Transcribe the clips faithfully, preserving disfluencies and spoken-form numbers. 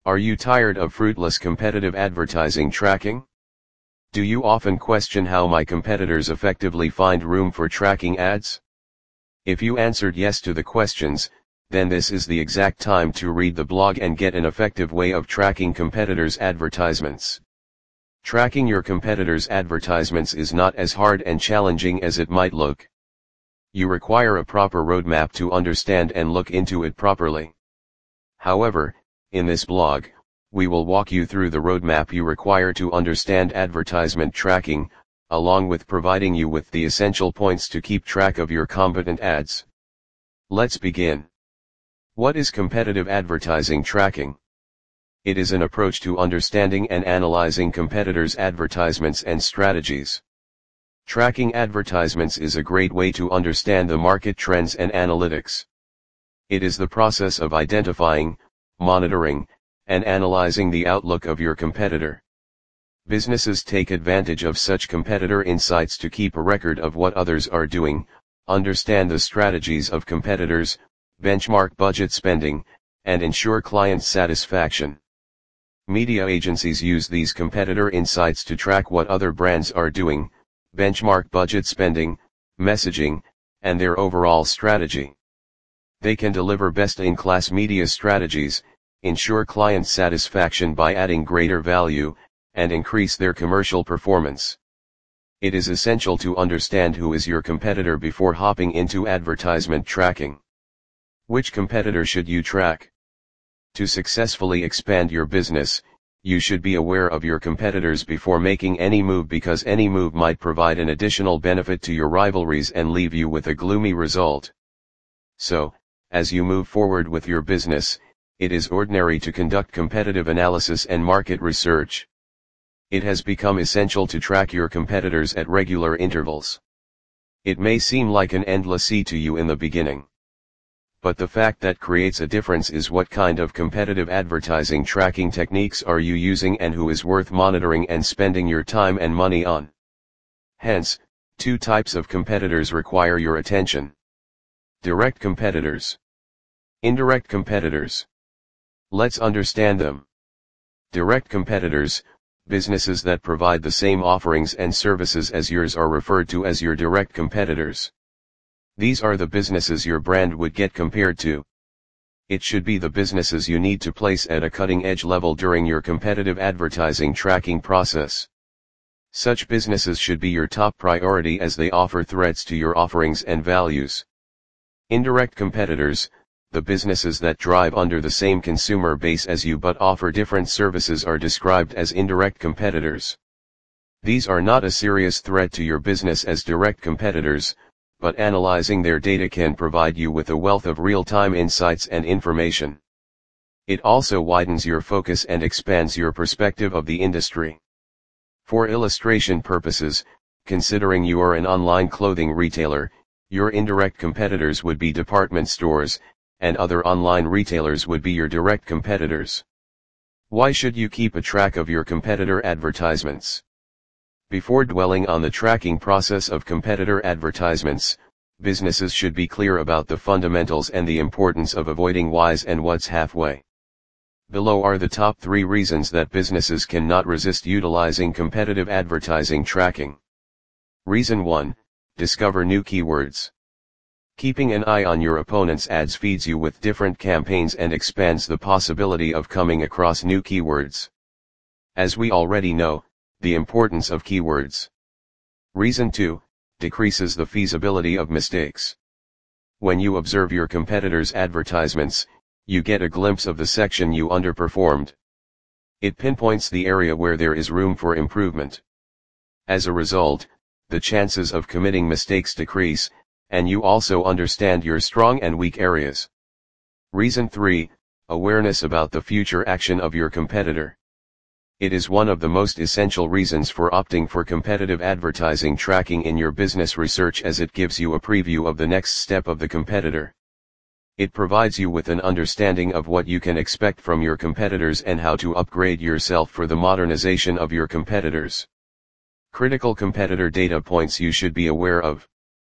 Are you tired of fruitless competitive advertising tracking? Do you often question how my competitors effectively find room for tracking ads? If you answered yes to the questions, then this is the exact time to read the blog and get an effective way of tracking competitors' advertisements. Tracking your competitors' advertisements is not as hard and challenging as it might look. You require a proper roadmap to understand and look into it properly. However, in this blog, we will walk you through the roadmap you require to understand advertisement tracking, along with providing you with the essential points to keep track of your competent ads. Let's begin. What is competitive advertising tracking? It is an approach to understanding and analyzing competitors' advertisements and strategies. Tracking advertisements is a great way to understand the market trends and analytics. It is the process of identifying, monitoring, and analyzing the outlook of your competitor. Businesses take advantage of such competitor insights to keep a record of what others are doing, understand the strategies of competitors, benchmark budget spending, and ensure client satisfaction. Media agencies use these competitor insights to track what other brands are doing, benchmark budget spending, messaging, and their overall strategy. They can deliver best-in-class media strategies, ensure client satisfaction by adding greater value, and increase their commercial performance. It is essential to understand who is your competitor before hopping into advertisement tracking. Which competitor should you track? To successfully expand your business, you should be aware of your competitors before making any move, because any move might provide an additional benefit to your rivalries and leave you with a gloomy result. So, as you move forward with your business, it is ordinary to conduct competitive analysis and market research. It has become essential to track your competitors at regular intervals. It may seem like an endless sea to you in the beginning. But the fact that creates a difference is what kind of competitive advertising tracking techniques are you using and who is worth monitoring and spending your time and money on. Hence, two types of competitors require your attention. Direct competitors. Indirect competitors. Let's understand them. Direct competitors, businesses that provide the same offerings and services as yours, are referred to as your direct competitors. These are the businesses your brand would get compared to. It should be the businesses you need to place at a cutting-edge level during your competitive advertising tracking process. Such businesses should be your top priority as they offer threats to your offerings and values. Indirect competitors, the businesses that drive under the same consumer base as you but offer different services, are described as indirect competitors. These are not a serious threat to your business as direct competitors, but analyzing their data can provide you with a wealth of real-time insights and information. It also widens your focus and expands your perspective of the industry. For illustration purposes, considering you are an online clothing retailer, your indirect competitors would be department stores, and other online retailers would be your direct competitors. Why should you keep a track of your competitor advertisements? Before dwelling on the tracking process of competitor advertisements, businesses should be clear about the fundamentals and the importance of avoiding whys and whats halfway. Below are the top three reasons that businesses cannot resist utilizing competitive advertising tracking. Reason one, discover new keywords. Keeping an eye on your opponent's ads feeds you with different campaigns and expands the possibility of coming across new keywords. As we already know, the importance of keywords. Reason two, decreases the feasibility of mistakes. When you observe your competitors' advertisements, you get a glimpse of the section you underperformed. It pinpoints the area where there is room for improvement. As a result, the chances of committing mistakes decrease, and you also understand your strong and weak areas. Reason three, awareness about the future action of your competitor. It is one of the most essential reasons for opting for competitive advertising tracking in your business research, as it gives you a preview of the next step of the competitor. It provides you with an understanding of what you can expect from your competitors and how to upgrade yourself for the modernization of your competitors. Critical competitor data points you should be aware of.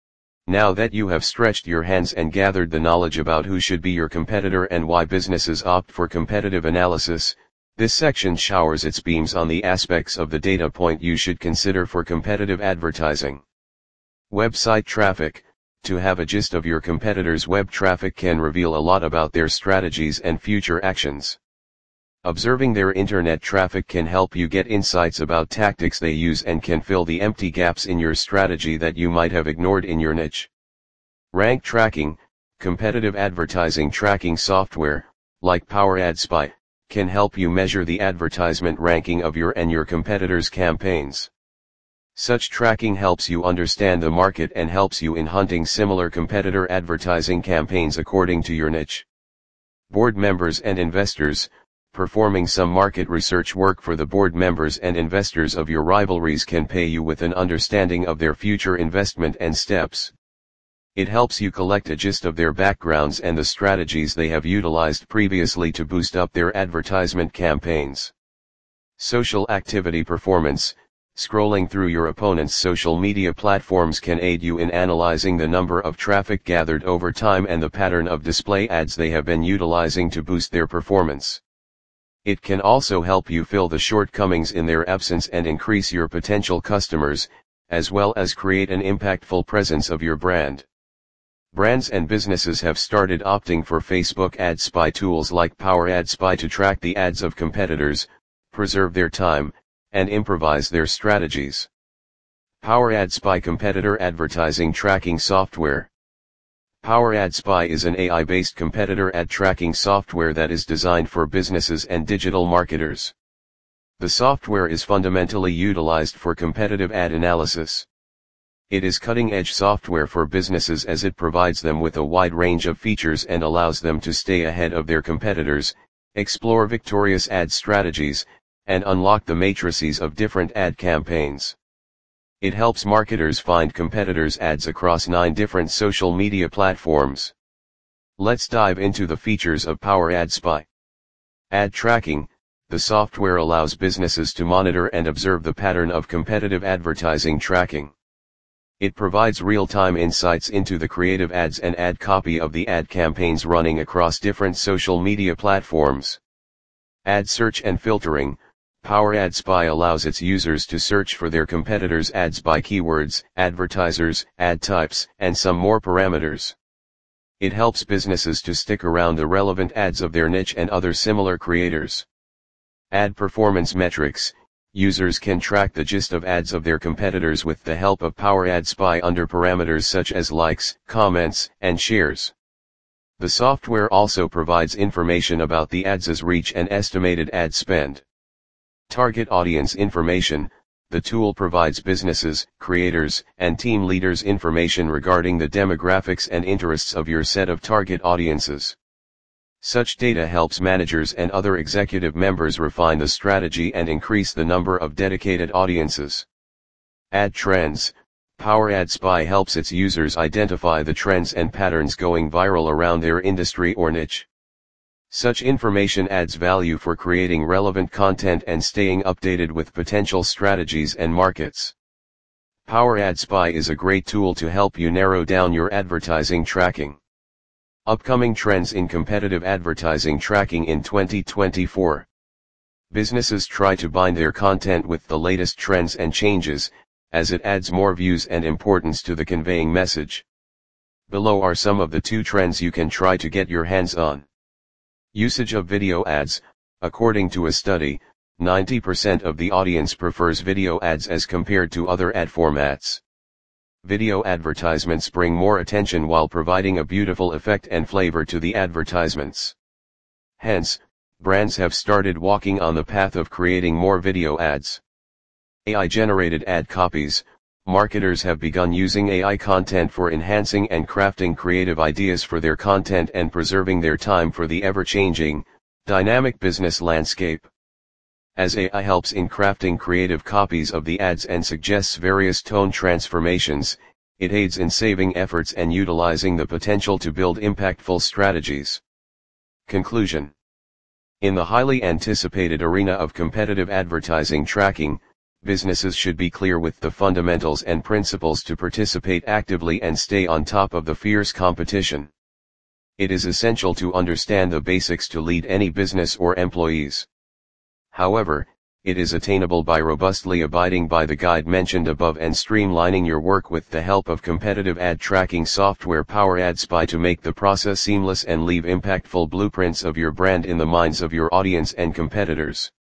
Now that you have stretched your hands and gathered the knowledge about who should be your competitor and why businesses opt for competitive analysis, This section showers its beams on the aspects of the data point you should consider for competitive advertising. Website traffic. To have a gist of your competitors' web traffic can reveal a lot about their strategies and future actions. Observing their internet traffic can help you get insights about tactics they use and can fill the empty gaps in your strategy that you might have ignored in your niche. Rank tracking. Competitive advertising tracking software, like PowerAdSpy, can help you measure the advertisement ranking of your and your competitors' campaigns. Such tracking helps you understand the market and helps you in hunting similar competitor advertising campaigns according to your niche. Board members and investors. Performing some market research work for the board members and investors of your rivalries can pay you with an understanding of their future investment and steps. It helps you collect a gist of their backgrounds and the strategies they have utilized previously to boost up their advertisement campaigns. Social activity performance. Scrolling through your opponent's social media platforms can aid you in analyzing the number of traffic gathered over time and the pattern of display ads they have been utilizing to boost their performance. It can also help you fill the shortcomings in their absence and increase your potential customers, as well as create an impactful presence of your brand. Brands and businesses have started opting for Facebook Ad Spy tools like PowerAdSpy to track the ads of competitors, preserve their time, and improvise their strategies. PowerAdSpy competitor advertising tracking software. PowerAdSpy is an A I-based competitor ad tracking software that is designed for businesses and digital marketers. The software is fundamentally utilized for competitive ad analysis. It is cutting-edge software for businesses as it provides them with a wide range of features and allows them to stay ahead of their competitors, explore victorious ad strategies, and unlock the matrices of different ad campaigns. It helps marketers find competitors' ads across nine different social media platforms. Let's dive into the features of PowerAdSpy. Ad tracking. The software allows businesses to monitor and observe the pattern of competitive advertising tracking. It provides real-time insights into the creative ads and ad copy of the ad campaigns running across different social media platforms. Ad search and filtering. PowerAdSpy allows its users to search for their competitors' ads by keywords, advertisers, ad types, and some more parameters. It helps businesses to stick around the relevant ads of their niche and other similar creators. Ad performance metrics. Users can track the gist of ads of their competitors with the help of PowerAdSpy under parameters such as likes, comments, and shares. The software also provides information about the ads' reach and estimated ad spend. Target audience information. The tool provides businesses, creators, and team leaders information regarding the demographics and interests of your set of target audiences. Such data helps managers and other executive members refine the strategy and increase the number of dedicated audiences. Ad trends. PowerAdSpy helps its users identify the trends and patterns going viral around their industry or niche. Such information adds value for creating relevant content and staying updated with potential strategies and markets. PowerAdSpy is a great tool to help you narrow down your advertising tracking. Upcoming trends in competitive advertising tracking in twenty twenty-four. Businesses try to bind their content with the latest trends and changes, as it adds more views and importance to the conveying message. Below are some of the two trends you can try to get your hands on. Usage of video ads. According to a study, ninety percent of the audience prefers video ads as compared to other ad formats. Video advertisements bring more attention while providing a beautiful effect and flavor to the advertisements. Hence, brands have started walking on the path of creating more video ads. A I-generated ad copies. Marketers have begun using A I content for enhancing and crafting creative ideas for their content and preserving their time for the ever-changing, dynamic business landscape. As A I helps in crafting creative copies of the ads and suggests various tone transformations, it aids in saving efforts and utilizing the potential to build impactful strategies. Conclusion. In the highly anticipated arena of competitive advertising tracking, businesses should be clear with the fundamentals and principles to participate actively and stay on top of the fierce competition. It is essential to understand the basics to lead any business or employees. However, it is attainable by robustly abiding by the guide mentioned above and streamlining your work with the help of competitive ad tracking software Power Ad Spy to make the process seamless and leave impactful blueprints of your brand in the minds of your audience and competitors.